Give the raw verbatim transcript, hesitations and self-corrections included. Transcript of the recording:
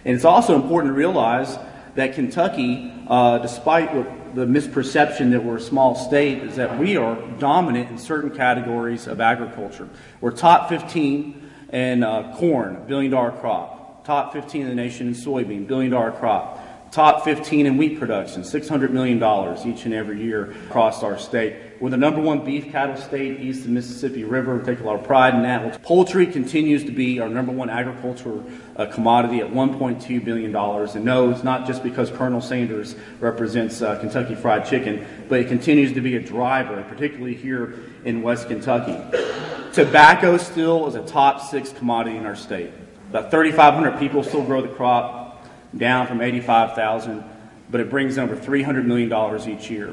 And it's also important to realize that Kentucky, uh, despite what the misperception that we're a small state, is that we are dominant in certain categories of agriculture. We're top fifteen in uh, corn, billion dollar crop. Top fifteen in the nation in soybean, billion dollar crop. Top fifteen in wheat production, six hundred million dollars each and every year across our state. We're the number one beef cattle state east of the Mississippi River. We take a lot of pride in that. Poultry continues to be our number one agricultural uh, commodity at one point two billion dollars. And no, it's not just because Colonel Sanders represents uh, Kentucky Fried Chicken, but it continues to be a driver, particularly here in West Kentucky. Tobacco still is a top six commodity in our state. About thirty-five hundred people still grow the crop, down from eighty-five thousand, but it brings in over three hundred million dollars each year.